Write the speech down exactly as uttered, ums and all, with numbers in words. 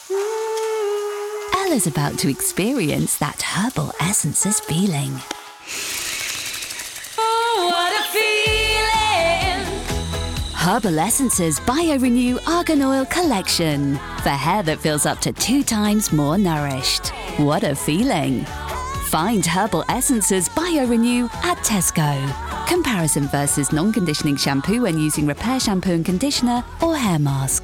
Ella's about to experience that Herbal Essences feeling. Oh, what a feeling! Herbal Essences BioRenew Argan Oil Collection. For hair that feels up to two times more nourished. What a feeling! Find Herbal Essences BioRenew at Tesco. Comparison versus non-conditioning shampoo when using repair shampoo and conditioner or hair mask.